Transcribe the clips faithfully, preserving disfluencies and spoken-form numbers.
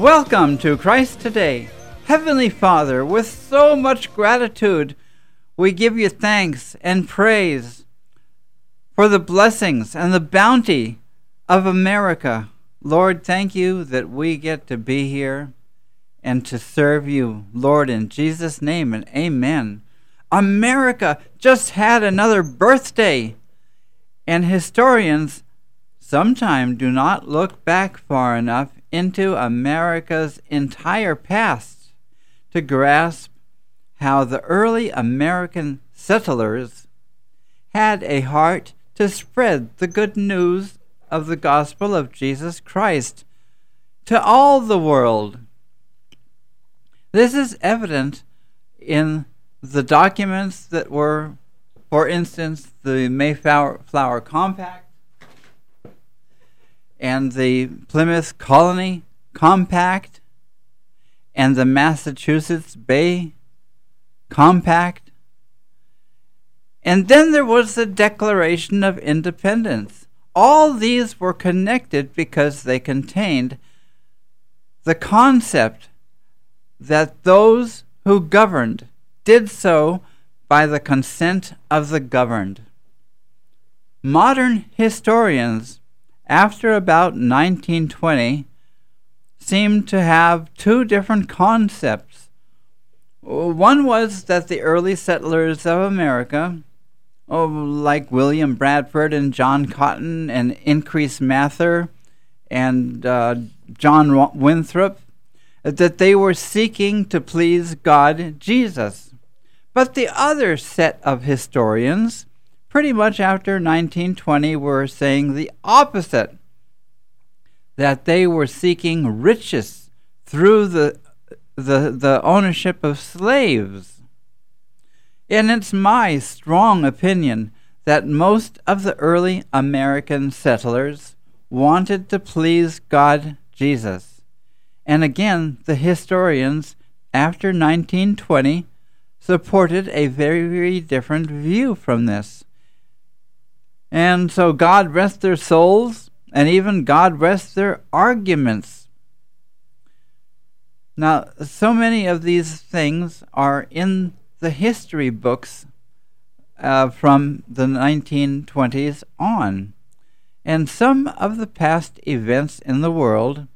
Welcome to Christ Today. Heavenly Father, with so much gratitude, we give you thanks and praise for the blessings and the bounty of America. Lord, thank you that we get to be here and to serve you, Lord, in Jesus' name, and amen. America just had another birthday, and historians sometimes do not look back far enough into America's entire past to grasp how the early American settlers had a heart to spread the good news of the gospel of Jesus Christ to all the world. This is evident in the documents that were, for instance, the Mayflower Flower Compact and the Plymouth Colony Compact and the Massachusetts Bay Compact. And then there was the Declaration of Independence. All these were connected because they contained the concept that those who governed did so by the consent of the governed. Modern historians, after about nineteen twenty, seem to have two different concepts. One was that the early settlers of America, oh, like William Bradford and John Cotton and Increase Mather and uh, John Winthrop, that they were seeking to please God, Jesus. But the other set of historians, pretty much after nineteen twenty, were saying the opposite, that they were seeking riches through the, the, the ownership of slaves. And it's my strong opinion that most of the early American settlers wanted to please God, Jesus. And again, the historians after nineteen twenty supported a very, very different view from this. And so God rest their souls, and even God rest their arguments. Now, so many of these things are in the history books uh, from the nineteen twenties on. And some of the past events in the world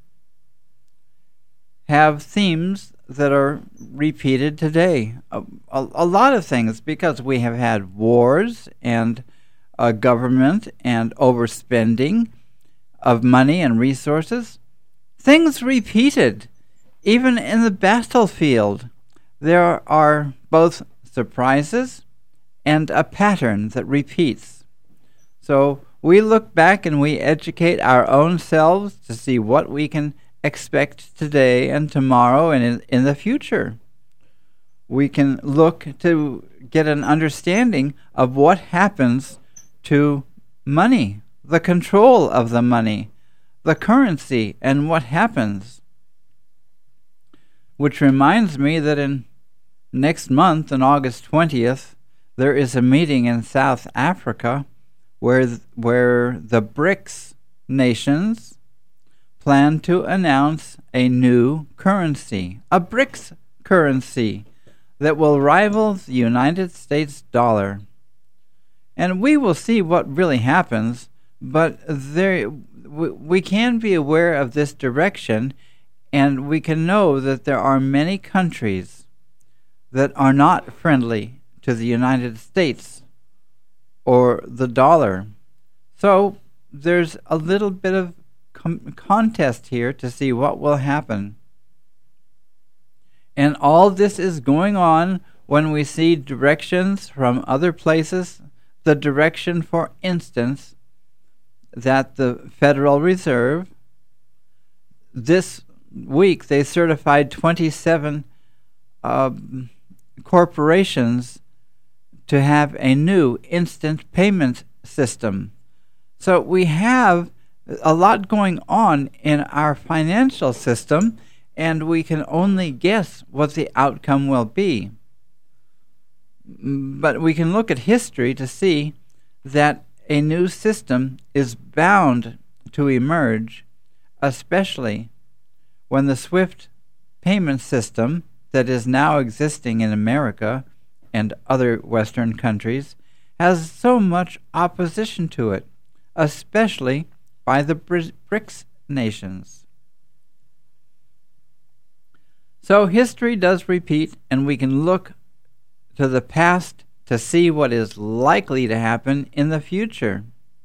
have themes that are repeated today. A, a, a lot of things, because we have had wars and uh, government and overspending of money and resources. Things repeated. Even in the battlefield, there are both surprises and a pattern that repeats. So we look back and we educate our own selves to see what we can expect today and tomorrow and in, in the future. We can look to get an understanding of what happens to money, the control of the money, the currency, and what happens. Which reminds me that in next month, on August twentieth, there is a meeting in South Africa where th- where the BRICS nations plan to announce a new currency, a BRICS currency that will rival the United States dollar. And we will see what really happens, but there we, we can be aware of this direction, and we can know that there are many countries that are not friendly to the United States or the dollar. So there's a little bit of com- contest here to see what will happen. And all this is going on when we see directions from other places. The direction, for instance, that the Federal Reserve, this week they certified twenty-seven uh, corporations to have a new instant payment system. So we have a lot going on in our financial system, and we can only guess what the outcome will be. But we can look at history to see that a new system is bound to emerge, especially when the SWIFT payment system that is now existing in America and other Western countries has so much opposition to it, especially by the BRICS nations. So history does repeat, and we can look to the past to see what is likely to happen in the future.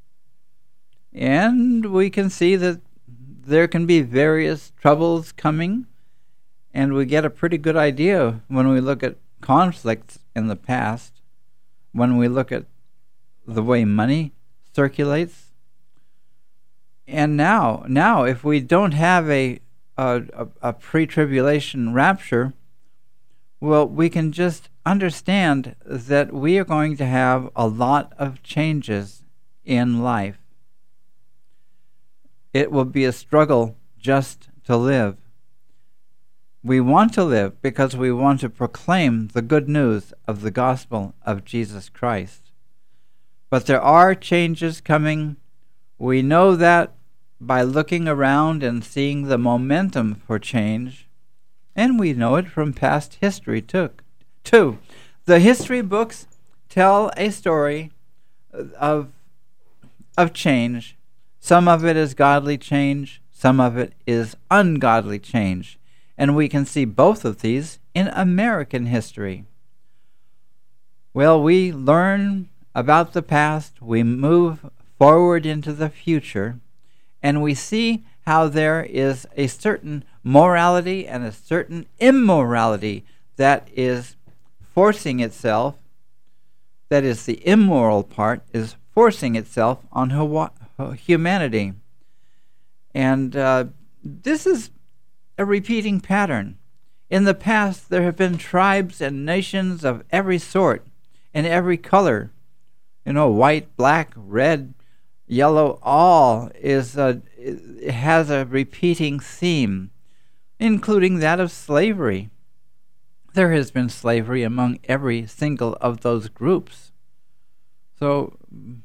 And we can see that there can be various troubles coming, and we get a pretty good idea when we look at conflicts in the past, when we look at the way money circulates. And now, now, if we don't have a a, a, a pre-tribulation rapture, well, we can just understand that we are going to have a lot of changes in life. It will be a struggle just to live. We want to live because we want to proclaim the good news of the gospel of Jesus Christ. But there are changes coming. We know that by looking around and seeing the momentum for change, and we know it from past history too. Two, the history books tell a story of, of change. Some of it is godly change, some of it is ungodly change. And we can see both of these in American history. Well, we learn about the past, we move forward into the future, and we see how there is a certain morality and a certain immorality that is forcing itself, that is, the immoral part is forcing itself on humanity. And uh, this is a repeating pattern. In the past, there have been tribes and nations of every sort and every color. You know, white, black, red, yellow, all is a, it has a repeating theme, including that of slavery. There has been slavery among every single of those groups. So,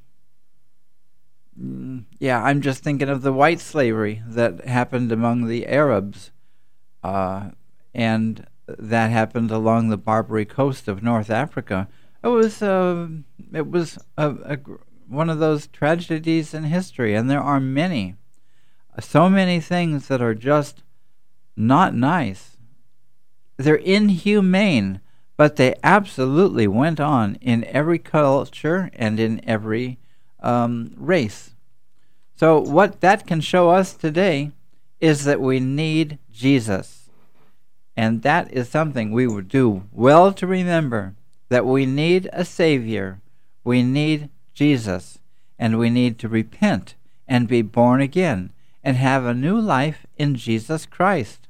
yeah, I'm just thinking of the white slavery that happened among the Arabs, uh, and that happened along the Barbary coast of North Africa. It was, uh, it was a, a one of those tragedies in history, and there are many, so many things that are just not nice. They're inhumane, but they absolutely went on in every culture and in every um, race. So what that can show us today is that we need Jesus. And that is something we would do well to remember, that we need a Savior. We need Jesus. And we need to repent and be born again and have a new life in Jesus Christ.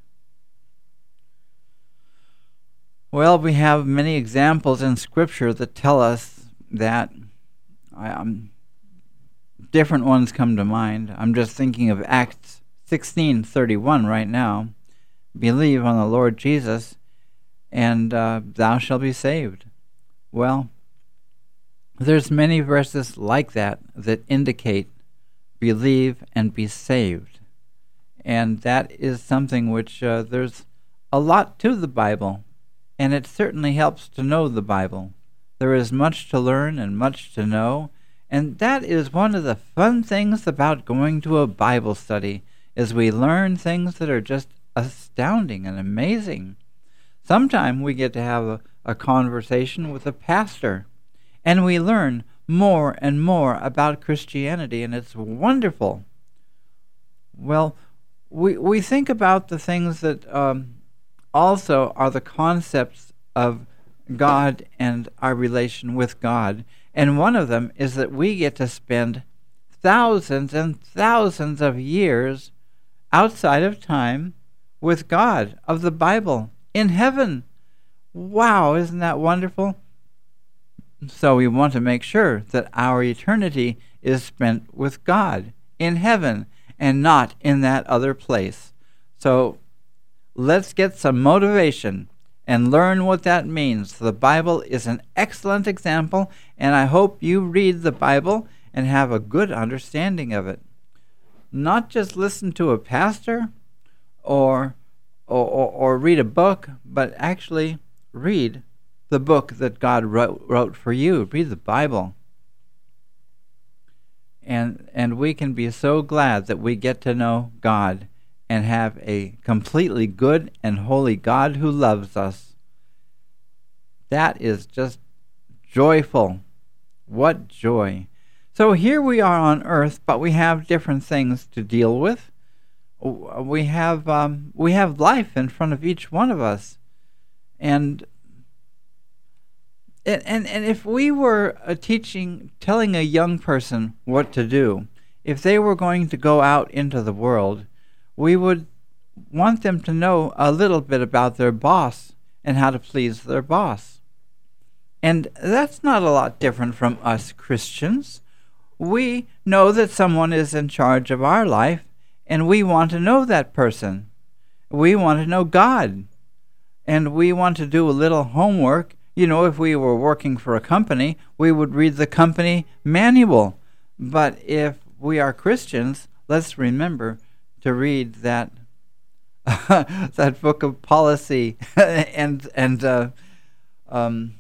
Well, we have many examples in Scripture that tell us that. Um, different ones come to mind. I'm just thinking of Acts sixteen thirty-one right now. Believe on the Lord Jesus, and uh, thou shalt be saved. Well, there's many verses like that that indicate believe and be saved. And that is something which uh, there's a lot to the Bible, and it certainly helps to know the Bible. There is much to learn and much to know, and that is one of the fun things about going to a Bible study, is we learn things that are just astounding and amazing. Sometimes we get to have a, a conversation with a pastor, and we learn more and more about Christianity, and it's wonderful. Well, we we think about the things that um, also are the concepts of God and our relation with God, and one of them is that we get to spend thousands and thousands of years outside of time with God, of the Bible, in heaven. Wow, isn't that wonderful? So we want to make sure that our eternity is spent with God in heaven and not in that other place. So let's get some motivation and learn what that means. The Bible is an excellent example, and I hope you read the Bible and have a good understanding of it. Not just listen to a pastor or or, or, or read a book, but actually read the book that God wrote, wrote for you. Read the Bible. And, and we can be so glad that we get to know God and have a completely good and holy God who loves us. That is just joyful. What joy. So here we are on earth, but we have different things to deal with. We have um, we have life in front of each one of us. And and and if we were a teaching telling a young person what to do, if they were going to go out into the world, we would want them to know a little bit about their boss and how to please their boss. And that's not a lot different from us Christians. We know that someone is in charge of our life, and we want to know that person. We want to know God. And we want to do a little homework. You know, if we were working for a company, we would read the company manual. But if we are Christians, let's remember to read that that book of policy and and uh, um,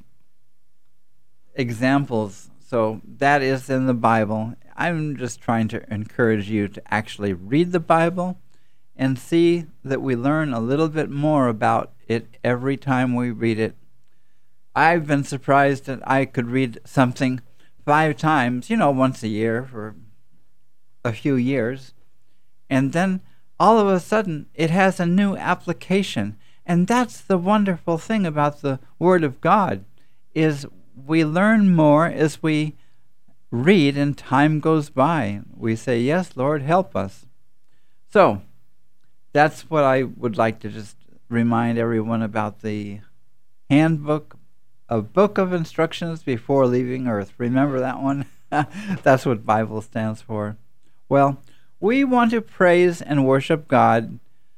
examples. So that is in the Bible. I'm just trying to encourage you to actually read the Bible and see that we learn a little bit more about it every time we read it. I've been surprised that I could read something five times, you know, once a year for a few years, and then all of a sudden it has a new application. And that's the wonderful thing about the Word of God, is we learn more as we read and time goes by. We say, yes, Lord, help us. So that's what I would like to just remind everyone about, the handbook, a book of instructions before leaving earth. Remember that one? That's what Bible stands for. Well, we want to praise and worship God,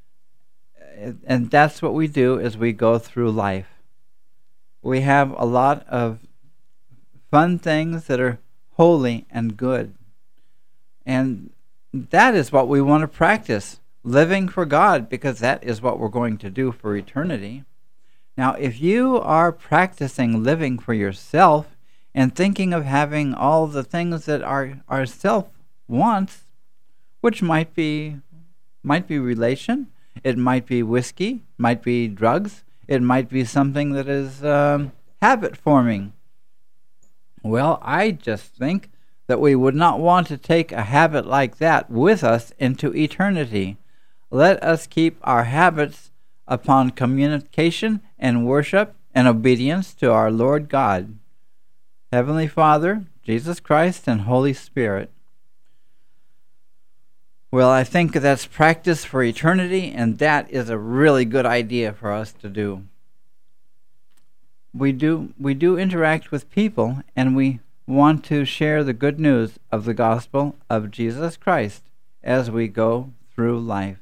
and that's what we do as we go through life. We have a lot of fun things that are holy and good. And that is what we want to practice, living for God, because that is what we're going to do for eternity. Now, if you are practicing living for yourself and thinking of having all the things that our, our self wants, which might be might be relation, it might be whiskey, might be drugs, it might be something that is um, habit forming. Well, I just think that we would not want to take a habit like that with us into eternity. Let us keep our habits upon communication and worship and obedience to our Lord God, Heavenly Father, Jesus Christ, and Holy Spirit. Well, I think that's practice for eternity, and that is a really good idea for us to do. We do we do interact with people, and we want to share the good news of the gospel of Jesus Christ as we go through life.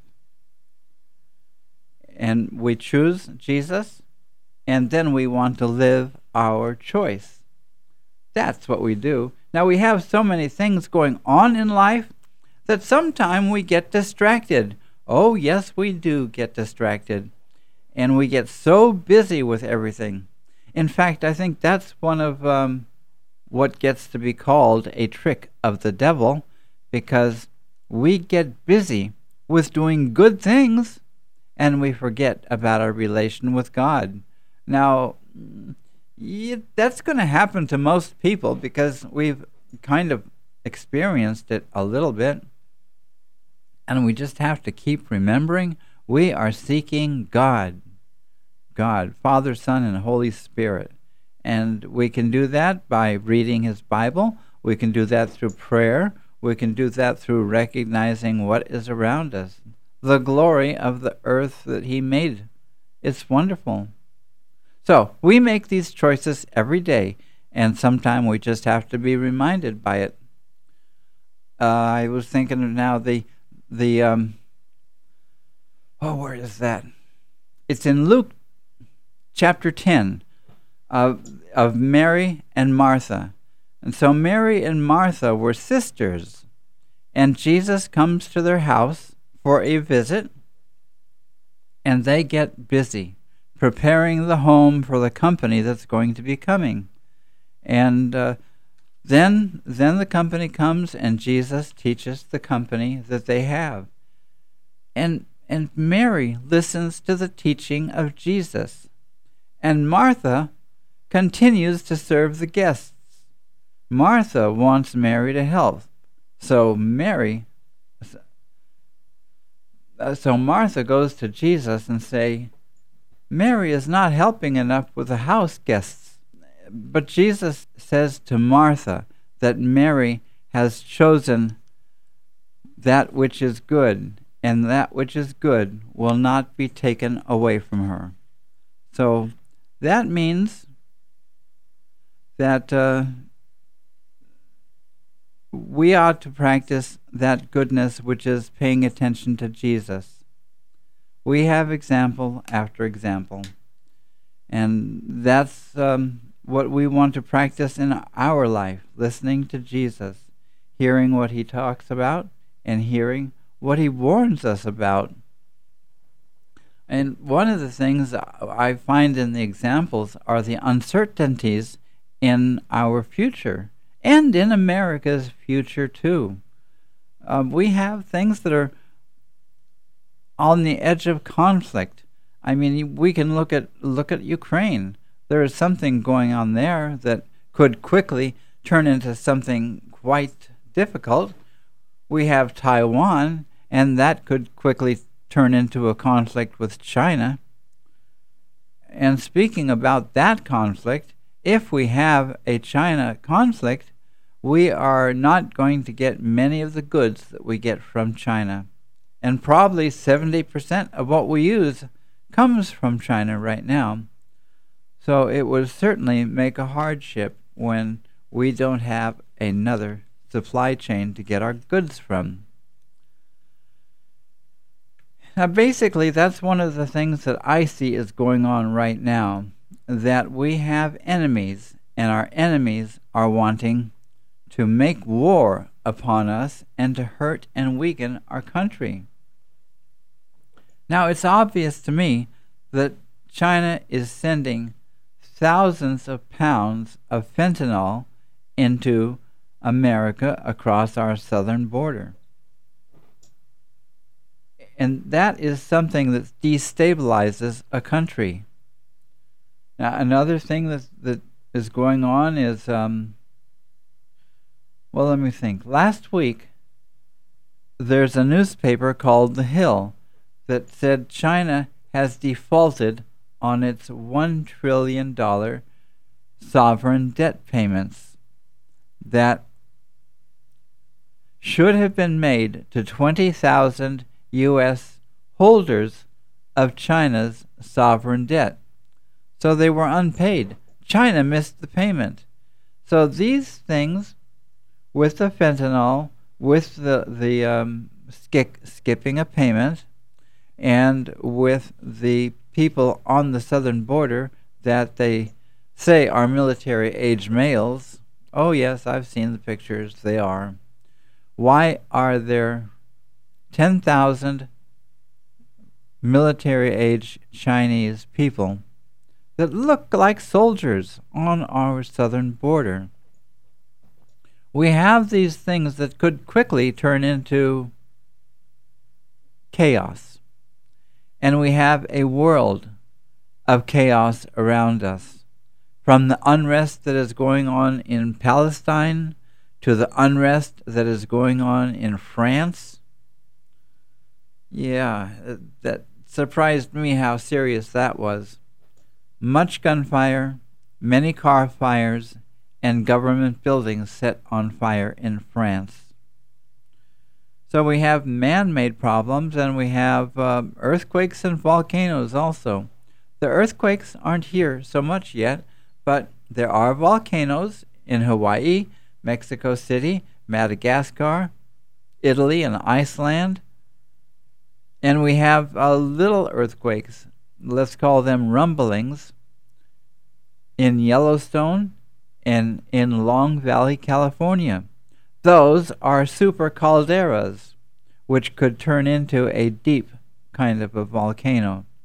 And we choose Jesus, and then we want to live our choice. That's what we do. Now, we have so many things going on in life that sometimes we get distracted. Oh, yes, we do get distracted. And we get so busy with everything. In fact, I think that's one of um, what gets to be called a trick of the devil, because we get busy with doing good things and we forget about our relation with God. Now, yeah, that's going to happen to most people because we've kind of experienced it a little bit. And we just have to keep remembering we are seeking God. God, Father, Son, and Holy Spirit. And we can do that by reading His Bible. We can do that through prayer. We can do that through recognizing what is around us. The glory of the earth that He made. It's wonderful. So, we make these choices every day, and sometimes we just have to be reminded by it. Uh, I was thinking of now the, the um, oh, where is that? It's in Luke chapter ten of, of Mary and Martha. And so Mary and Martha were sisters, and Jesus comes to their house for a visit. and they get busy preparing the home for the company that's going to be coming. And uh, then, then the company comes, and Jesus teaches the company that they have. And, and Mary listens to the teaching of Jesus. And Martha continues to serve the guests. Martha wants Mary to help. So Mary, so Martha goes to Jesus and say, Mary is not helping enough with the house guests. But Jesus says to Martha that Mary has chosen that which is good, and that which is good will not be taken away from her. So that means that uh, we ought to practice that goodness which is paying attention to Jesus. We have example after example, and that's um, what we want to practice in our life, listening to Jesus, hearing what he talks about, and hearing what he warns us about. And one of the things I find in the examples are the uncertainties in our future, and in America's future too. Um, we have things that are on the edge of conflict. I mean, we can look at look at Ukraine. There is something going on there that could quickly turn into something quite difficult. We have Taiwan, and that could quickly turn into a conflict with China. And speaking about that conflict, if we have a China conflict, we are not going to get many of the goods that we get from China. And probably seventy percent of what we use comes from China right now. So it would certainly make a hardship when we don't have another supply chain to get our goods from. Now basically that's one of the things that I see is going on right now, that we have enemies, and our enemies are wanting to make war upon us and to hurt and weaken our country. Now, it's obvious to me that China is sending thousands of pounds of fentanyl into America across our southern border. And that is something that destabilizes a country. Now, another thing that, that is going on is, um, well, let me think. Last week, there's a newspaper called The Hill that said China has defaulted on its one trillion dollars sovereign debt payments that should have been made to twenty thousand U S holders of China's sovereign debt. So they were unpaid. China missed the payment. So these things, with the fentanyl, with the, the um, skip, skipping a payment, and with the people on the southern border that they say are military-age males. Oh yes, I've seen the pictures, they are. Why are there ten thousand military-age Chinese people that look like soldiers on our southern border? We have these things that could quickly turn into chaos. And we have a world of chaos around us. From the unrest that is going on in Palestine to the unrest that is going on in France. Yeah, that surprised me how serious that was. Much gunfire, many car fires, and government buildings set on fire in France. So we have man-made problems, and we have uh, earthquakes and volcanoes also. The earthquakes aren't here so much yet, but there are volcanoes in Hawaii, Mexico City, Madagascar, Italy, and Iceland. And we have uh, little earthquakes, let's call them rumblings, in Yellowstone and in Long Valley, California. Those are super calderas, which could turn into a deep kind of a volcano.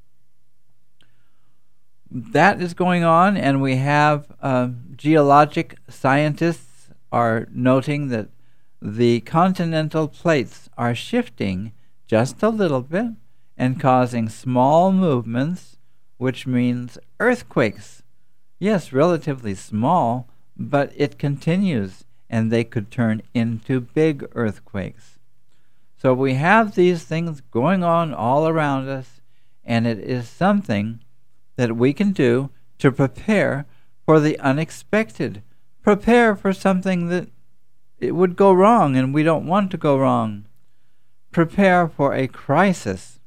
that is going on, and we have uh, geologic scientists are noting that the continental plates are shifting just a little bit and causing small movements, which means earthquakes. Yes, relatively small, but it continues, and they could turn into big earthquakes. So we have these things going on all around us, and it is something that we can do to prepare for the unexpected. Prepare for something that it would go wrong and we don't want to go wrong. Prepare for a crisis.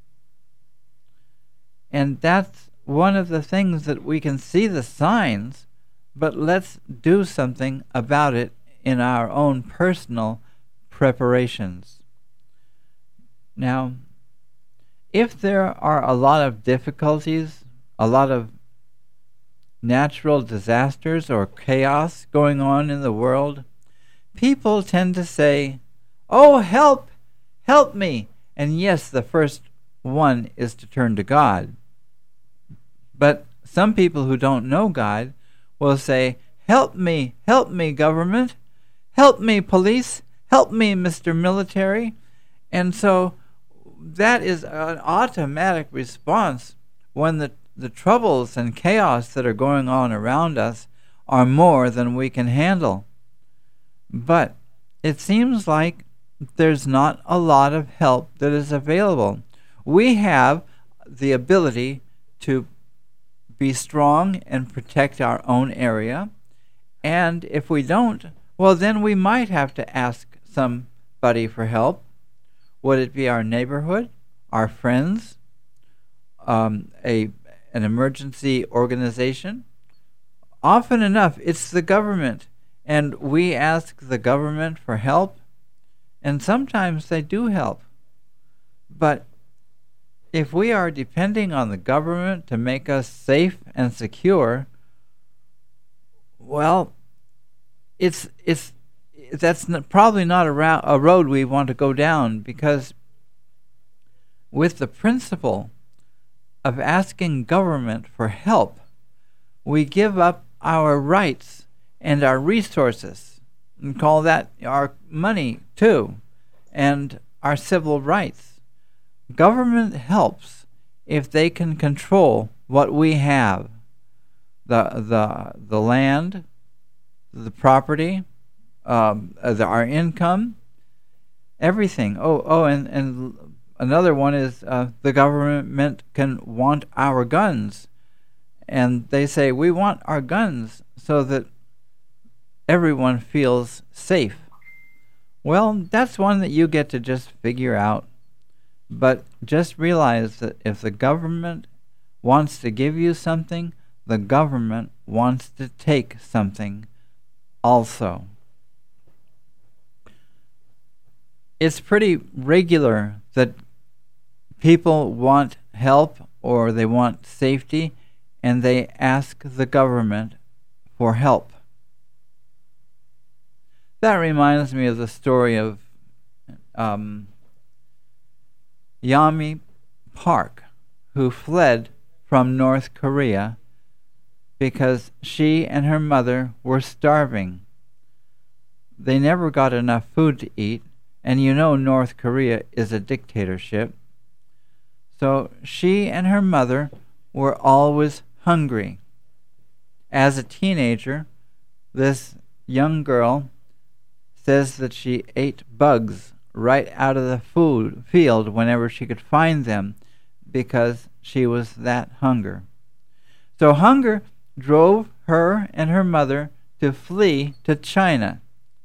And that's one of the things that we can see the signs, but let's do something about it in our own personal preparations. Now, if there are a lot of difficulties, a lot of natural disasters or chaos going on in the world, people tend to say, "Oh, help, help me." And yes, the first one is to turn to God. But some people who don't know God will say, "Help me, help me, government, help me, police, help me, Mister Military." And so that is an automatic response when the, the troubles and chaos that are going on around us are more than we can handle. But it seems like there's not a lot of help that is available. We have the ability to be strong and protect our own area, and if we don't, well, then we might have to ask somebody for help. Would it be our neighborhood, our friends, um, a an emergency organization? Often enough, it's the government, and we ask the government for help, and sometimes they do help. But if we are depending on the government to make us safe and secure, well, it's it's that's n- probably not a, ra- a road we want to go down, because with the principle of asking government for help, we give up our rights and our resources, and call that our money too, and our civil rights. Government helps if they can control what we have, the the the land, the property, um, the, our income, everything. Oh, oh, and and another one is uh, the government can want our guns, and they say we want our guns so that everyone feels safe. Well, that's one that you get to just figure out. But just realize that if the government wants to give you something, the government wants to take something also. It's pretty regular that people want help or they want safety, and they ask the government for help. That reminds me of the story of um, Yeonmi Park, who fled from North Korea because she and her mother were starving. They never got enough food to eat, and you know North Korea is a dictatorship. So she and her mother were always hungry. As a teenager, this young girl says that she ate bugs right out of the food field whenever she could find them, because she was that hunger. So hunger drove her and her mother to flee to China,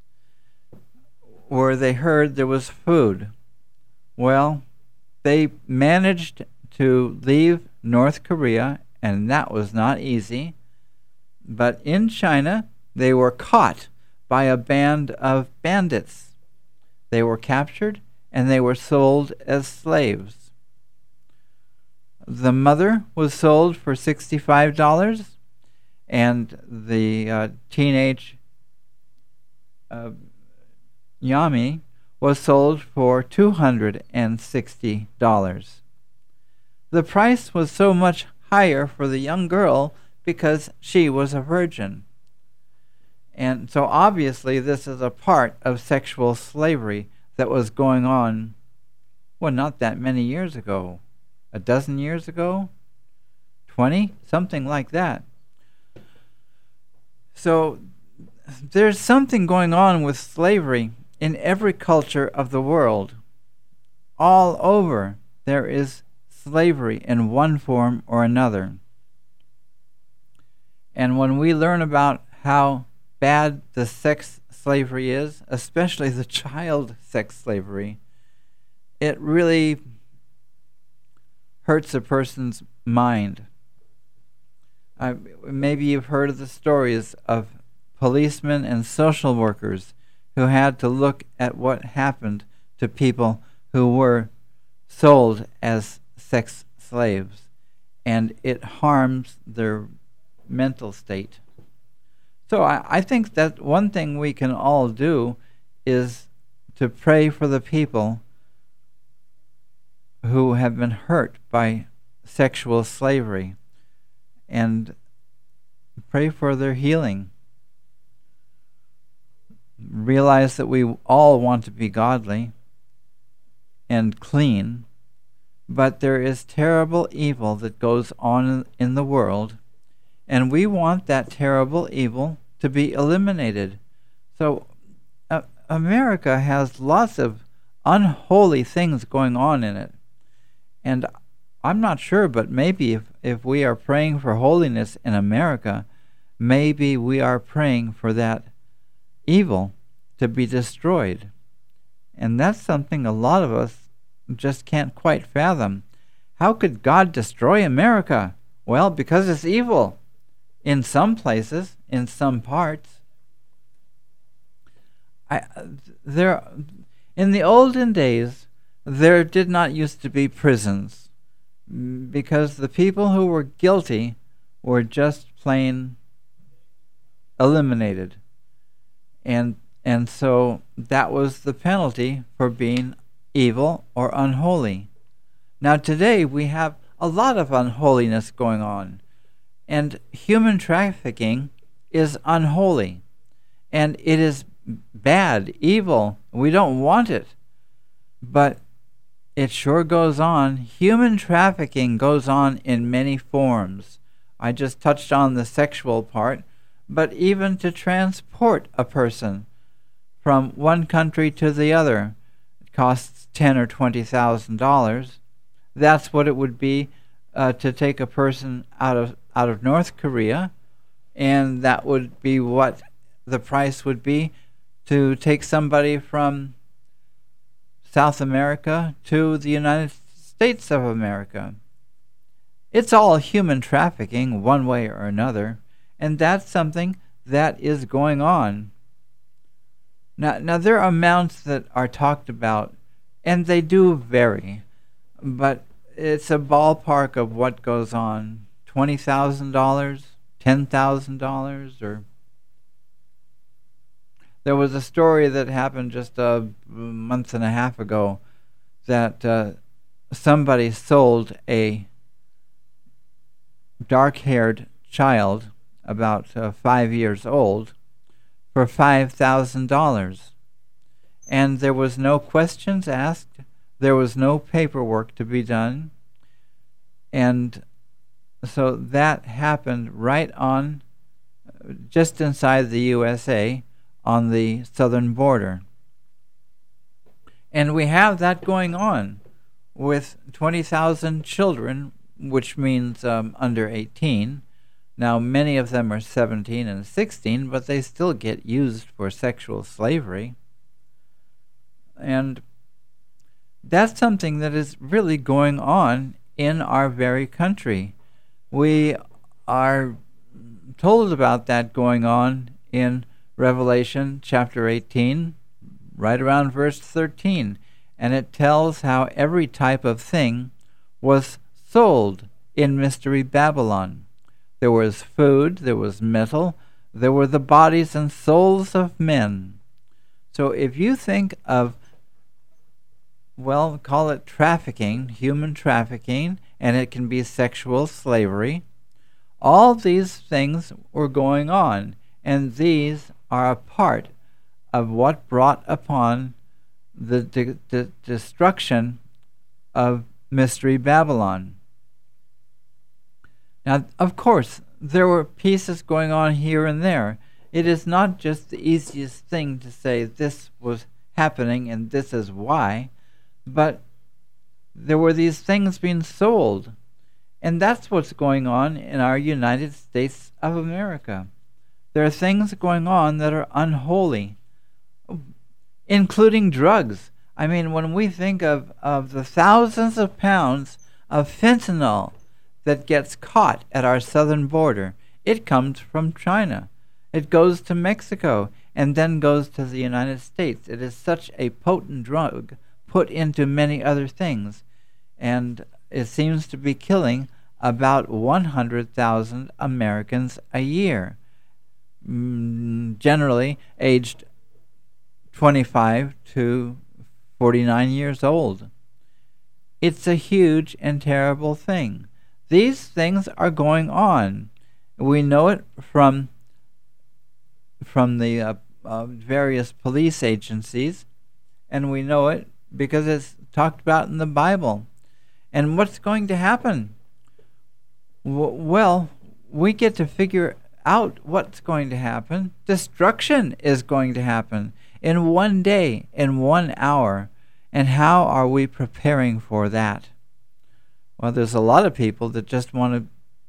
where they heard there was food. Well, they managed to leave North Korea, and that was not easy. But in China, they were caught by a band of bandits. They were captured, and they were sold as slaves. The mother was sold for sixty-five dollars, and the uh, teenage uh, Yeonmi was sold for two hundred sixty dollars. The price was so much higher for the young girl because she was a virgin. And so obviously this is a part of sexual slavery that was going on, well, not that many years ago. A dozen years ago? Twenty? Something like that. So there's something going on with slavery in every culture of the world. All over there is slavery in one form or another. And when we learn about how bad the sex slavery is, especially the child sex slavery, it really hurts a person's mind. Uh, maybe you've heard of the stories of policemen and social workers who had to look at what happened to people who were sold as sex slaves, and it harms their mental state. So I, I think that one thing we can all do is to pray for the people who have been hurt by sexual slavery and pray for their healing. Realize that we all want to be godly and clean, but there is terrible evil that goes on in the world, and we want that terrible evil to be eliminated. So uh, America has lots of unholy things going on in it. And I'm not sure, but maybe if, if we are praying for holiness in America, maybe we are praying for that evil to be destroyed. And that's something a lot of us just can't quite fathom. How could God destroy America? Well, because it's evil in some places, in some parts. I, there, in the olden days, there did not used to be prisons because the people who were guilty were just plain eliminated. And and so that was the penalty for being evil or unholy. Now today we have a lot of unholiness going on, and human trafficking is unholy, and it is bad, evil. We don't want it, but it sure goes on. Human trafficking goes on in many forms. I just touched on the sexual part, but even to transport a person from one country to the other, it costs ten or twenty thousand dollars. That's what it would be uh, to take a person out of out of North Korea, and that would be what the price would be to take somebody from South America to the United States of America. It's all human trafficking one way or another, and that's something that is going on. Now, now there are amounts that are talked about, and they do vary, but it's a ballpark of what goes on. twenty thousand dollars, ten thousand dollars, or... There was a story that happened just a month and a half ago that uh, somebody sold a dark-haired child, about uh, five years old, for five thousand dollars. And there was no questions asked. There was no paperwork to be done. And so that happened right on, just inside the U S A, on the southern border. And we have that going on with twenty thousand children, which means um, under eighteen. Now, many of them are seventeen and sixteen, but they still get used for sexual slavery. And that's something that is really going on in our very country. We are told about that going on in Revelation chapter eighteen, right around verse thirteen, and it tells how every type of thing was sold in Mystery Babylon. There was food, there was metal, there were the bodies and souls of men. So if you think of, well, call it trafficking, human trafficking, and it can be sexual slavery. All these things were going on, and these are a part of what brought upon the de- de- destruction of Mystery Babylon. Now, of course, there were pieces going on here and there. It is not just the easiest thing to say this was happening and this is why, but there were these things being sold. And that's what's going on in our United States of America. There are things going on that are unholy, including drugs. I mean, when we think of, of the thousands of pounds of fentanyl that gets caught at our southern border, it comes from China. It goes to Mexico and then goes to the United States. It is such a potent drug put into many other things, and it seems to be killing about one hundred thousand Americans a year, mm, generally aged twenty-five to forty-nine years old. It's a huge and terrible thing. These things are going on. We know it from from the uh, uh, various police agencies, and we know it because it's talked about in the Bible. And what's going to happen? W- well, we get to figure out what's going to happen. Destruction is going to happen in one day, in one hour. And how are we preparing for that? Well, there's a lot of people that just want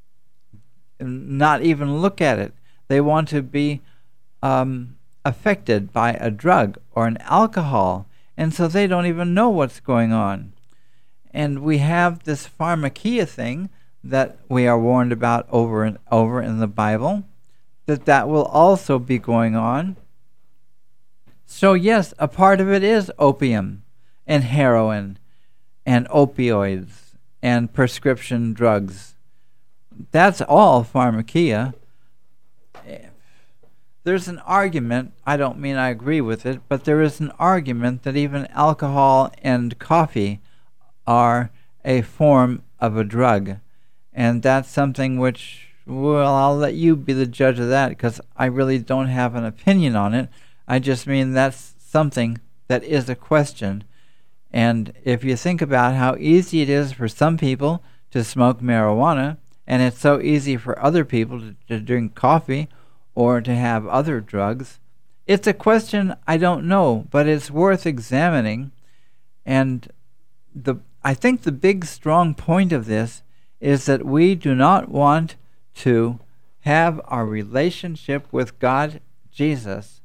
to not even look at it. They want to be um, affected by a drug or an alcohol, and so they don't even know what's going on. And we have this pharmakia thing that we are warned about over and over in the Bible, that that will also be going on. So yes, a part of it is opium and heroin and opioids and prescription drugs. That's all pharmakia. There's an argument, I don't mean I agree with it, but there is an argument that even alcohol and coffee are a form of a drug. And that's something which, well, I'll let you be the judge of that, because I really don't have an opinion on it. I just mean that's something that is a question. And if you think about how easy it is for some people to smoke marijuana, and it's so easy for other people to, to drink coffee or to have other drugs, it's a question I don't know, but it's worth examining. And the I think the big strong point of this is that we do not want to have our relationship with God, Jesus,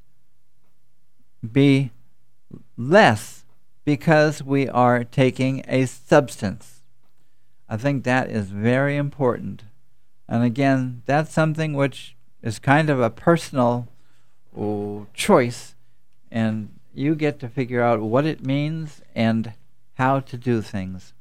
be less because we are taking a substance. I think that is very important. And again, that's something which is kind of a personal oh, choice, and you get to figure out what it means and how to do things.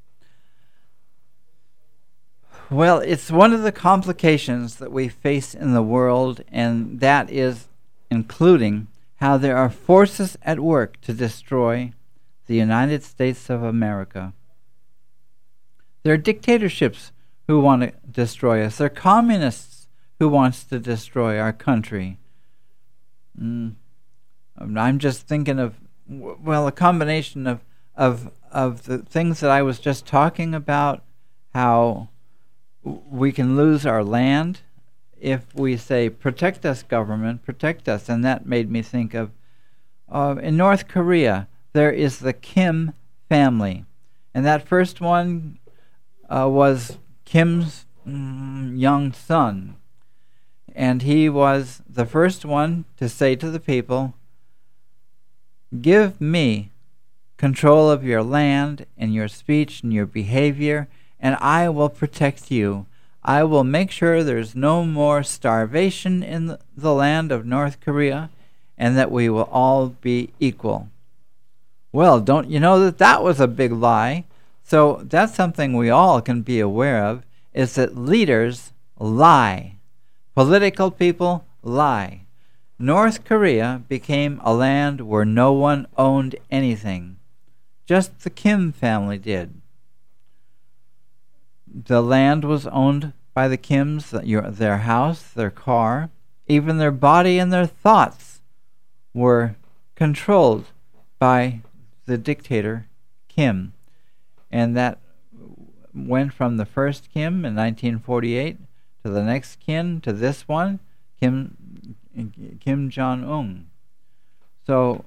Well, it's one of the complications that we face in the world, and that is including how there are forces at work to destroy the United States of America. There are dictatorships who want to destroy us. There are communists who wants to destroy our country. Mm. I'm just thinking of, well, a combination of, of, of the things that I was just talking about, how we can lose our land if we say, protect us, government, protect us. And that made me think of, uh, in North Korea, there is the Kim family. And that first one uh, was Kim's mm, young son. And he was the first one to say to the people, give me control of your land and your speech and your behavior, and I will protect you. I will make sure there's no more starvation in the land of North Korea, and that we will all be equal. Well, don't you know that that was a big lie? So that's something we all can be aware of, is that leaders lie. Political people lie. North Korea became a land where no one owned anything. Just the Kim family did. The land was owned by the Kims, your, their house, their car, even their body and their thoughts were controlled by the dictator Kim. And that went from the first Kim in nineteen forty-eight to the next Kim to this one, Kim Kim Jong-un. So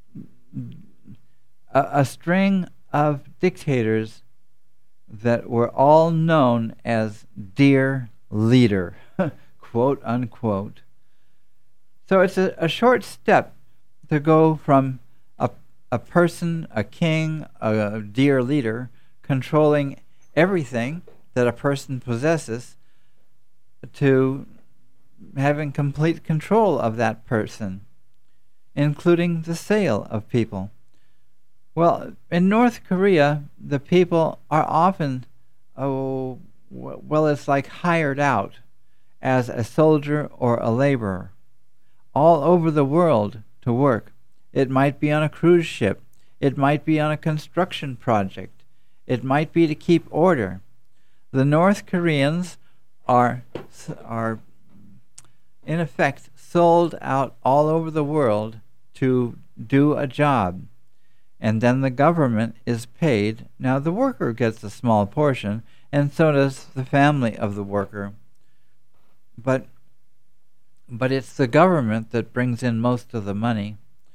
a, a string of dictators that were all known as dear leader, quote unquote. So it's a, a short step to go from a, a person, a king, a dear leader, controlling everything that a person possesses, to having complete control of that person, including the sale of people. Well, in North Korea, the people are often, oh, well, it's like hired out as a soldier or a laborer all over the world to work. It might be on a cruise ship. It might be on a construction project. It might be to keep order. The North Koreans are, are in effect, sold out all over the world to do a job. And then the government is paid. Now the worker gets a small portion, and so does the family of the worker. But but it's the government that brings in most of the money.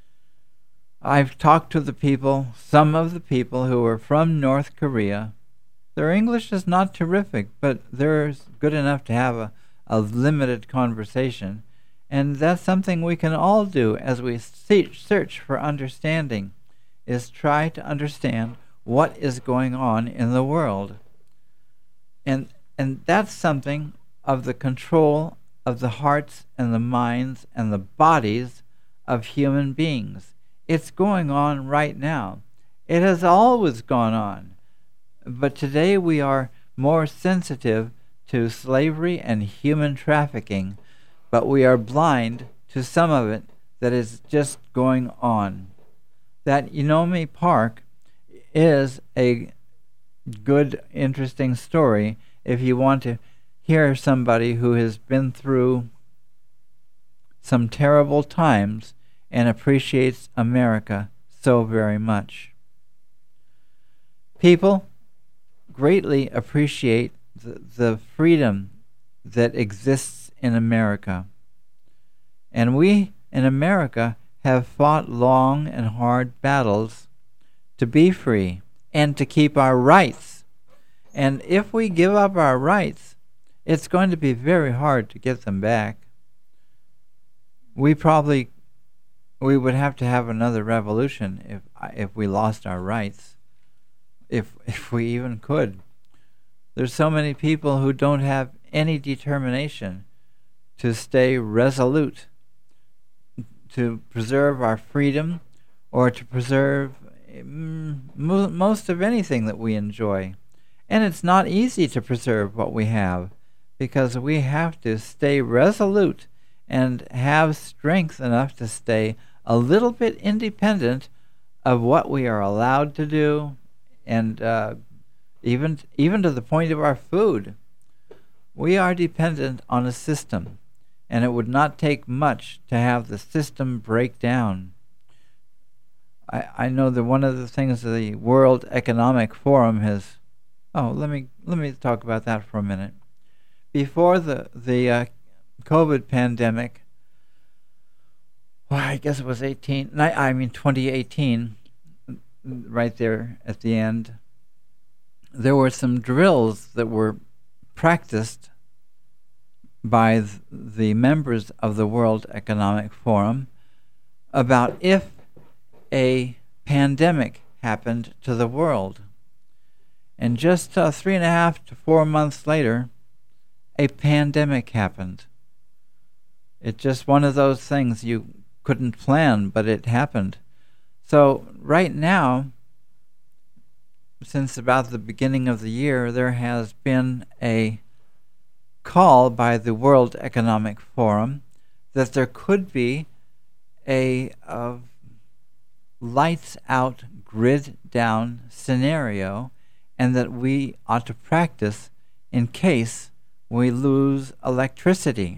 I've talked to the people, some of the people who are from North Korea. Their English is not terrific, but they're good enough to have a, a limited conversation. And that's something we can all do as we search for understanding, is try to understand what is going on in the world. And and that's something of the control of the hearts and the minds and the bodies of human beings. It's going on right now. It has always gone on. But today we are more sensitive to slavery and human trafficking, but we are blind to some of it that is just going on. That Eunomi Park is a good, interesting story if you want to hear somebody who has been through some terrible times and appreciates America so very much. People greatly appreciate the, the freedom that exists in America. And we in America have fought long and hard battles to be free and to keep our rights. And if we give up our rights, it's going to be very hard to get them back. We probably we would have to have another revolution if if we lost our rights, if if we even could. There's so many people who don't have any determination to stay resolute, to preserve our freedom, or to preserve mm, mo- most of anything that we enjoy. And it's not easy to preserve what we have, because we have to stay resolute and have strength enough to stay a little bit independent of what we are allowed to do, and uh, even even to the point of our food. We are dependent on a system, and it would not take much to have the system break down. I, I know that one of the things the World Economic Forum has... Oh, let me let me talk about that for a minute. Before the, the uh, COVID pandemic, well, I guess it was eighteen, I mean twenty eighteen, right there at the end, there were some drills that were practiced by th- the members of the World Economic Forum about if a pandemic happened to the world. And just uh, three and a half to four months later, a pandemic happened. It's just one of those things you couldn't plan, but it happened. So right now, since about the beginning of the year, there has been a call by the World Economic Forum that there could be a uh, lights-out, grid-down scenario, and that we ought to practice in case we lose electricity.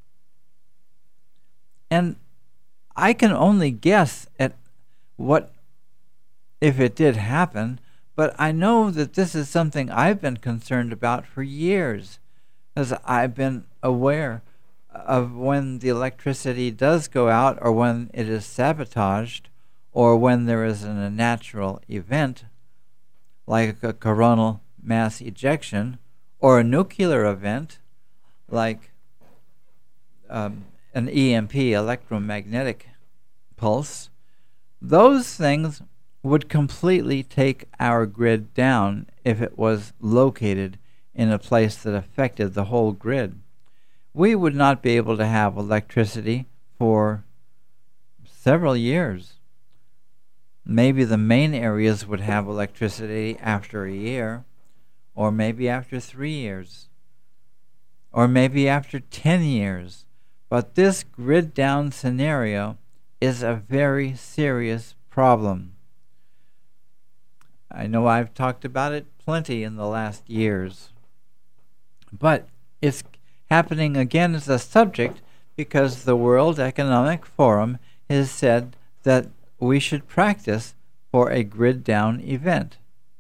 And I can only guess at what if it did happen, but I know that this is something I've been concerned about for years, as I've been aware of when the electricity does go out, or when it is sabotaged, or when there is an, a natural event like a coronal mass ejection, or a nuclear event like um, an E M P, electromagnetic pulse. Those things would completely take our grid down if it was located in a place that affected the whole grid. We would not be able to have electricity for several years. Maybe the main areas would have electricity after a year, or maybe after three years, or maybe after ten years. But this grid down scenario is a very serious problem. I know I've talked about it plenty in the last years, but it's happening again as a subject because the World Economic Forum has said that we should practice for a grid down event.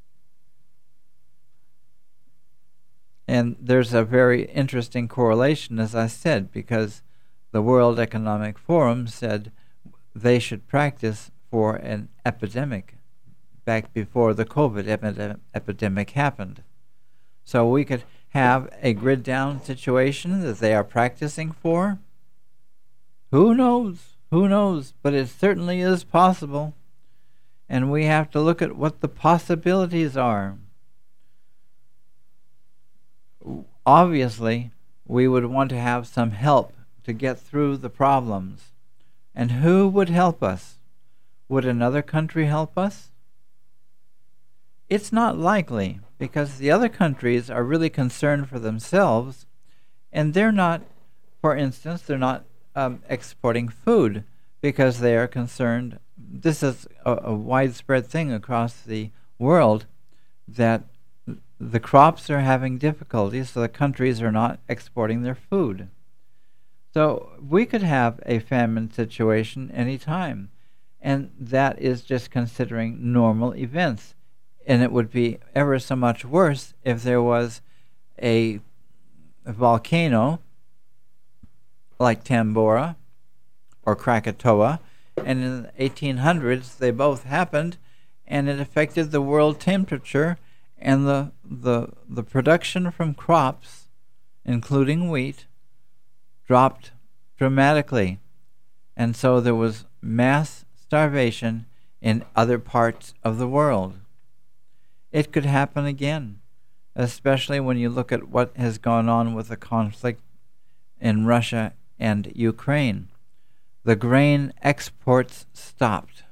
And there's a very interesting correlation, as I said, because the World Economic Forum said they should practice for an epidemic back before the COVID epi- epidemic happened. So we could have a grid down situation that they are practicing for. Who knows? Who knows? But it certainly is possible. And we have to look at what the possibilities are. Obviously, we would want to have some help to get through the problems. And who would help us? Would another country help us? It's not likely, because the other countries are really concerned for themselves, and they're not, for instance, they're not um, exporting food because they are concerned. This is a, a widespread thing across the world, that the crops are having difficulties, so the countries are not exporting their food. So we could have a famine situation any time, and that is just considering normal events. And it would be ever so much worse if there was a, a volcano like Tambora or Krakatoa, and in the eighteen hundreds they both happened, and it affected the world temperature, and the the the production from crops, including wheat, dropped dramatically, and so there was mass starvation in other parts of the world. It could happen again, especially when you look at what has gone on with the conflict in Russia and Ukraine. The grain exports stopped.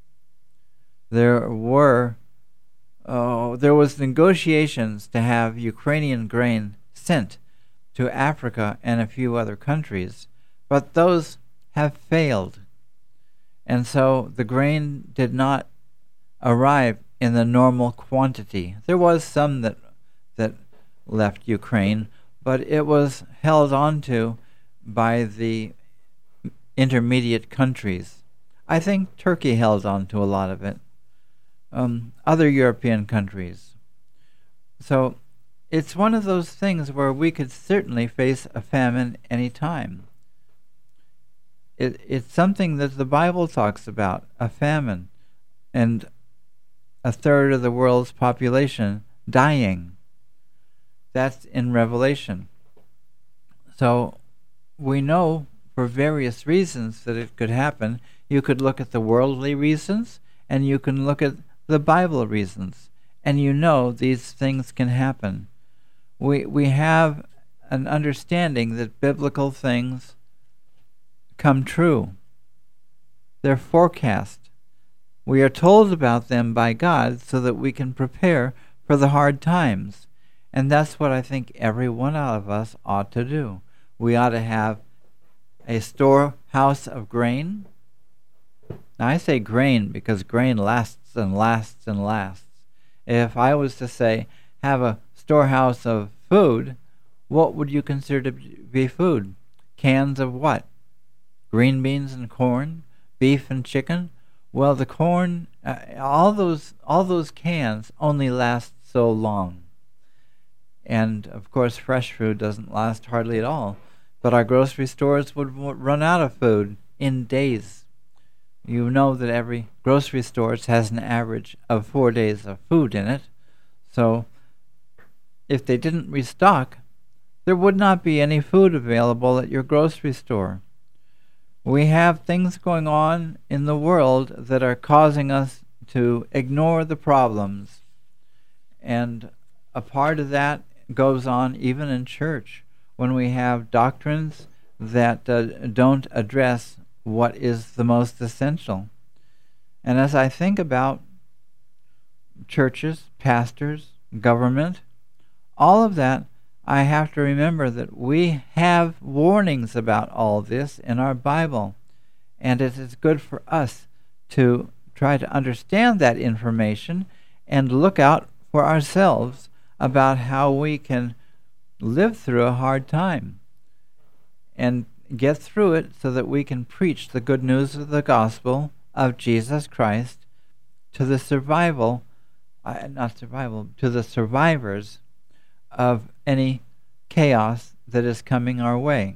There were oh, there was negotiations to have Ukrainian grain sent to Africa and a few other countries, but those have failed. And so the grain did not arrive in the normal quantity. There was some that that left Ukraine, but it was held onto by the intermediate countries. I think Turkey held on to a lot of it. Um, other European countries. So it's one of those things where we could certainly face a famine any time. It, it's something that the Bible talks about, a famine, and a third of the world's population dying. That's in Revelation. So we know for various reasons that it could happen. You could look at the worldly reasons, and you can look at the Bible reasons, and you know these things can happen. We we have an understanding that biblical things come true. They're forecast. We are told about them by God so that we can prepare for the hard times. And that's what I think every one of us ought to do. We ought to have a storehouse of grain. Now I say grain because grain lasts and lasts and lasts. If I was to say have a storehouse of food, what would you consider to be food? Cans of what? Green beans and corn, beef and chicken. Well, the corn, uh, all those all those cans only last so long. And of course, fresh food doesn't last hardly at all. But our grocery stores would, would run out of food in days. You know that every grocery store has an average of four days of food in it. So if they didn't restock, there would not be any food available at your grocery store. We have things going on in the world that are causing us to ignore the problems. And a part of that goes on even in church, when we have doctrines that uh, don't address what is the most essential. And as I think about churches, pastors, government, all of that, I have to remember that we have warnings about all this in our Bible. And it is good for us to try to understand that information and look out for ourselves about how we can live through a hard time and get through it so that we can preach the good news of the gospel of Jesus Christ to the survival, uh, not survival, to the survivors of any chaos that is coming our way.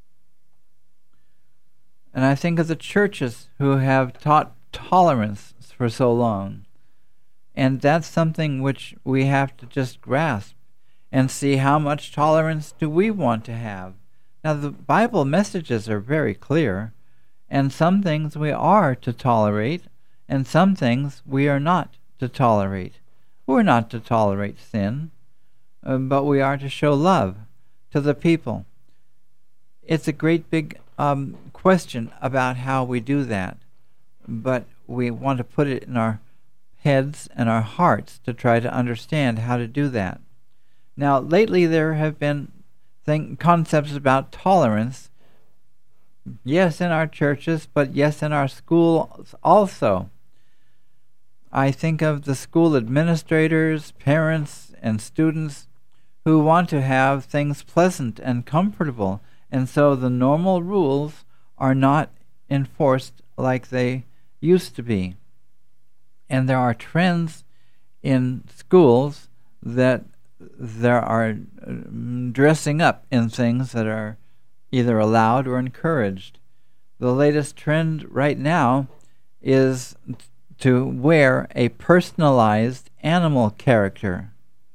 And I think of the churches who have taught tolerance for so long. And that's something which we have to just grasp and see how much tolerance do we want to have. Now, the Bible messages are very clear, and some things we are to tolerate, and some things we are not to tolerate. We're not to tolerate sin, uh, but we are to show love to the people. It's a great big um, question about how we do that, but we want to put it in our heads and our hearts to try to understand how to do that. Now, lately there have been think, concepts about tolerance, yes, in our churches, but yes, in our schools also. I think of the school administrators, parents, and students who want to have things pleasant and comfortable, and so the normal rules are not enforced like they used to be. And there are trends in schools that there are dressing up in things that are either allowed or encouraged. The latest trend right now is to wear a personalized animal character.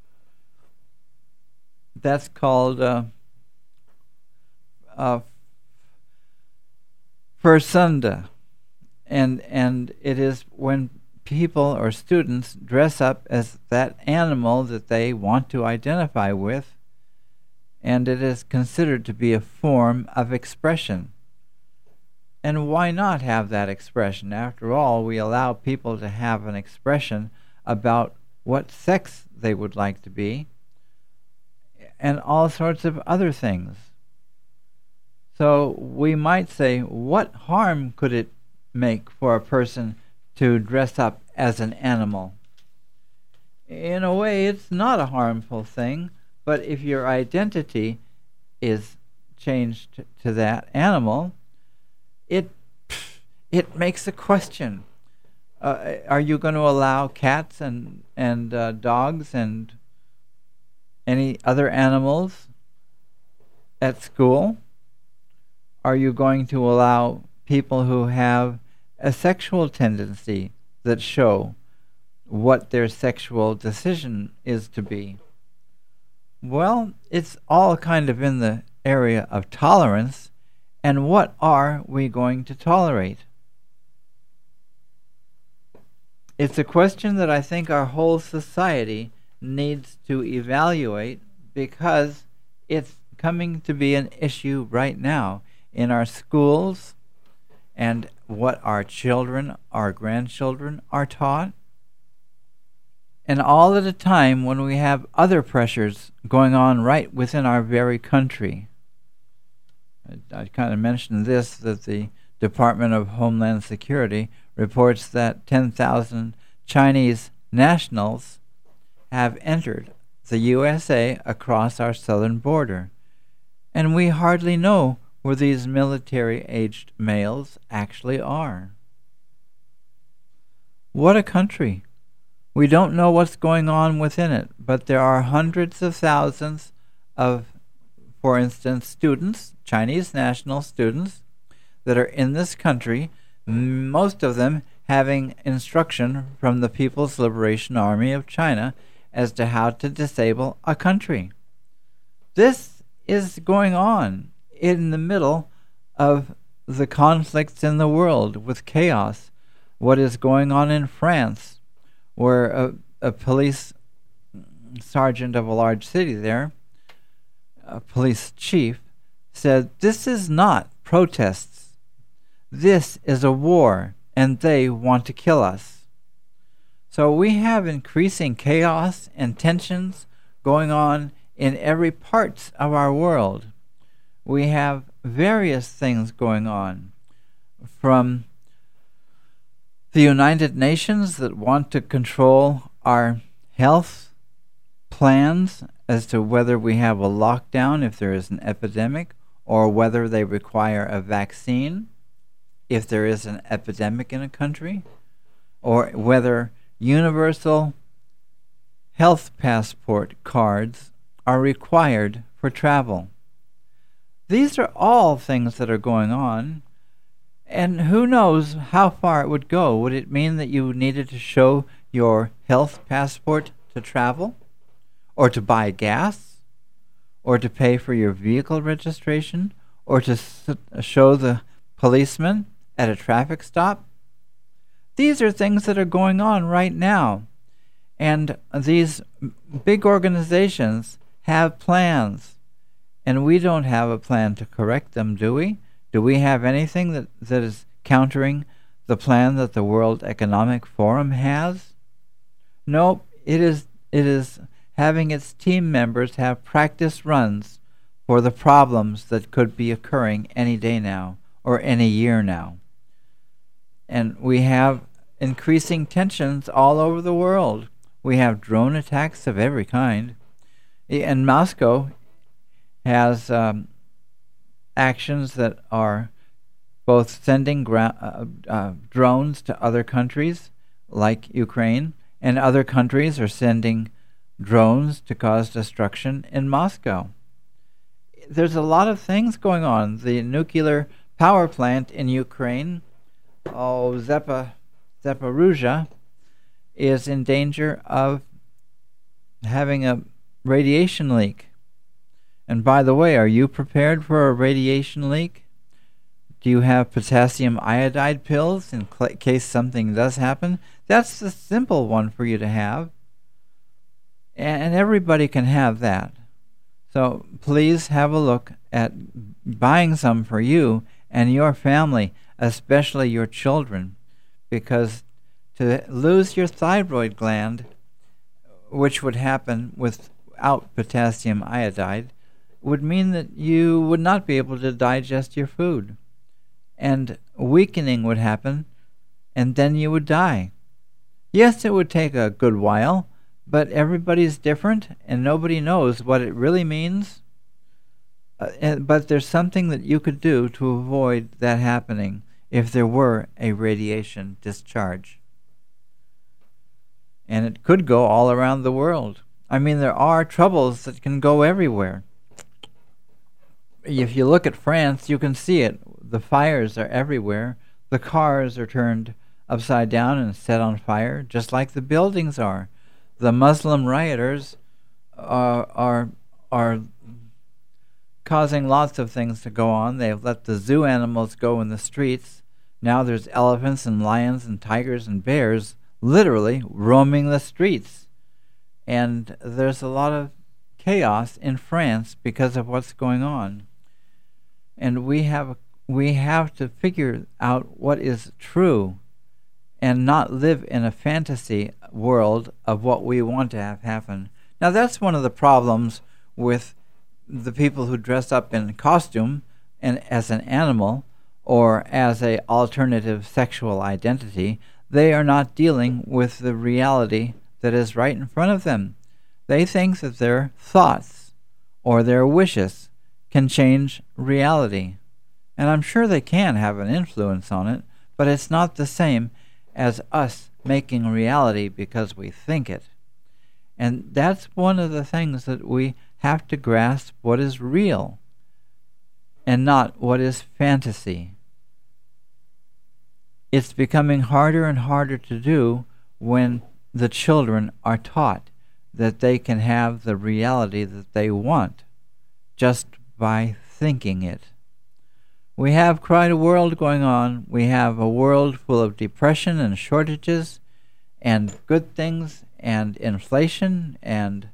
That's called uh, uh, Fursunda, and and it is when people or students dress up as that animal that they want to identify with, and it is considered to be a form of expression. And why not have that expression? After all, we allow people to have an expression about what sex they would like to be, and all sorts of other things. So we might say, what harm could it make for a person to dress up as an animal? In a way, it's not a harmful thing, but if your identity is changed to that animal, it it makes a question. Uh, are you going to allow cats and, and uh, dogs and any other animals at school? Are you going to allow people who have a sexual tendency that show what their sexual decision is to be? Well, it's all kind of in the area of tolerance, and what are we going to tolerate? It's a question that I think our whole society needs to evaluate, because it's coming to be an issue right now in our schools and what our children, our grandchildren are taught. And all at a time when we have other pressures going on right within our very country. I, I kind of mentioned this, that the Department of Homeland Security reports that ten thousand Chinese nationals have entered the U S A across our southern border, and we hardly know where these military-aged males actually are. What a country! We don't know what's going on within it, but there are hundreds of thousands of, for instance, students, Chinese national students, that are in this country, most of them having instruction from the People's Liberation Army of China as to how to disable a country. This is going on in the middle of the conflicts in the world with chaos. What is going on in France, where a, a police sergeant of a large city there, a police chief, said, "This is not protests. This is a war, and they want to kill us." So we have increasing chaos and tensions going on in every part of our world. We have various things going on, from the United Nations that want to control our health plans as to whether we have a lockdown if there is an epidemic, or whether they require a vaccine if there is an epidemic in a country, or whether universal health passport cards are required for travel. These are all things that are going on, and who knows how far it would go. Would it mean that you needed to show your health passport to travel, or to buy gas, or to pay for your vehicle registration, or to s- show the policeman at a traffic stop? These are things that are going on right now, and these big organizations have plans, and we don't have a plan to correct them, do we? Do we have anything that, that is countering the plan that the World Economic Forum has? Nope, it is it is having its team members have practice runs for the problems that could be occurring any day now, or any year now. And we have increasing tensions all over the world. We have drone attacks of every kind. And Moscow has um, actions that are both sending gra- uh, uh, drones to other countries, like Ukraine, and other countries are sending drones to cause destruction in Moscow. There's a lot of things going on. The nuclear power plant in Ukraine, oh, Zepa, Zaporizhzhia, is in danger of having a radiation leak. And by the way, are you prepared for a radiation leak? Do you have potassium iodide pills in cl- case something does happen? That's the simple one for you to have. And everybody can have that. So please have a look at buying some for you and your family, especially your children, because to lose your thyroid gland, which would happen without potassium iodide, would mean that you would not be able to digest your food. And weakening would happen, and then you would die. Yes, it would take a good while, but everybody's different, and nobody knows what it really means. Uh, and, but there's something that you could do to avoid that happening if there were a radiation discharge. And it could go all around the world. I mean, there are troubles that can go everywhere. If you look at France, you can see it. The fires are everywhere. The cars are turned upside down and set on fire, just like the buildings are. The Muslim rioters are are are causing lots of things to go on. They've let the zoo animals go in the streets. Now there's elephants and lions and tigers and bears literally roaming the streets. And there's a lot of chaos in France because of what's going on. And we have we have to figure out what is true and not live in a fantasy world of what we want to have happen. Now that's one of the problems with the people who dress up in costume and as an animal or as a alternative sexual identity. They are not dealing with the reality that is right in front of them. They think that their thoughts or their wishes can change reality. And I'm sure they can have an influence on it, but it's not the same as us making reality because we think it. And that's one of the things that we have to grasp, what is real and not what is fantasy. It's becoming harder and harder to do when the children are taught that they can have the reality that they want just by thinking it. We have quite a world going on. We have a world full of depression and shortages and good things and inflation and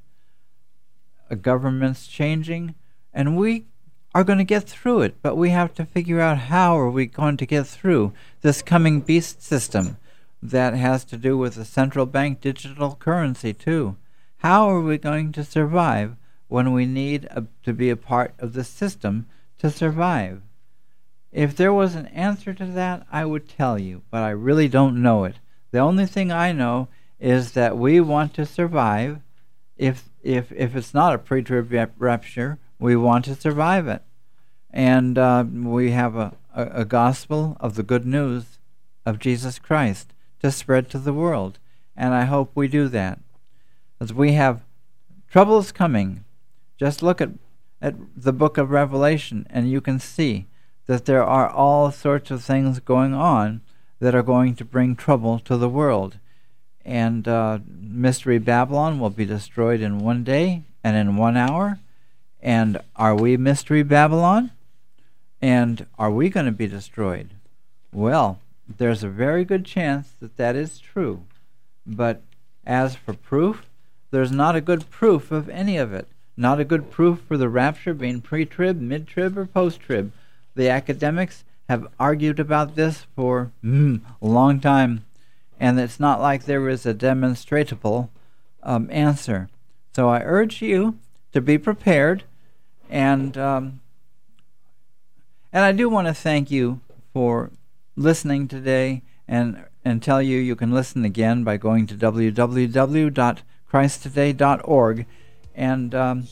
governments changing, and we are going to get through it, but we have to figure out how are we going to get through this coming beast system that has to do with the central bank digital currency too. How are we going to survive when we need a, to be a part of the system to survive? If there was an answer to that, I would tell you, but I really don't know it. The only thing I know is that we want to survive. If if if it's not a pre-trib rapture, we want to survive it. And uh, we have a, a, a gospel of the good news of Jesus Christ to spread to the world. And I hope we do that. As we have troubles coming, just look at, at the book of Revelation and you can see that there are all sorts of things going on that are going to bring trouble to the world. And uh, Mystery Babylon will be destroyed in one day and in one hour. And are we Mystery Babylon? And are we going to be destroyed? Well, there's a very good chance that that is true. But as for proof, there's not a good proof of any of it. Not a good proof for the rapture being pre-trib, mid-trib, or post-trib. The academics have argued about this for mm, a long time, and it's not like there is a demonstrable um, answer. So I urge you to be prepared, and um, and I do want to thank you for listening today, and and tell you you can listen again by going to w w w dot christ today dot org, and um,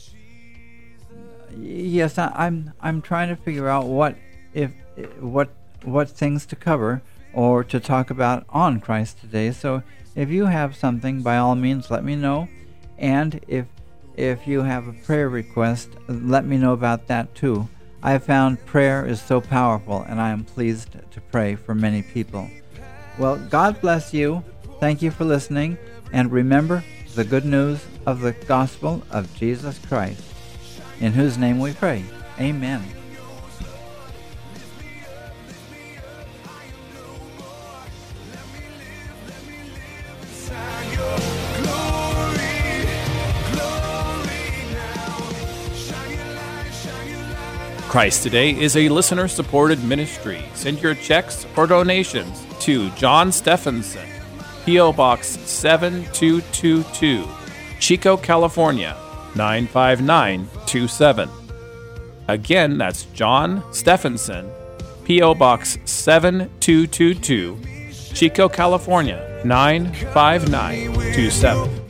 yes, I, I'm I'm trying to figure out what if what what things to cover or to talk about on Christ Today. So if you have something, by all means, let me know. And if if you have a prayer request, let me know about that too. I have found prayer is so powerful, and I am pleased to pray for many people. Well, God bless you. Thank you for listening. And remember the good news of the gospel of Jesus Christ, in whose name we pray. Amen. Christ Today is a listener-supported ministry. Send your checks or donations to John Stephenson, P O. Box seven two two two, Chico, California, nine five nine two seven. Again, that's John Stephenson, P O. Box seven two two two, Chico, California, nine five nine two seven.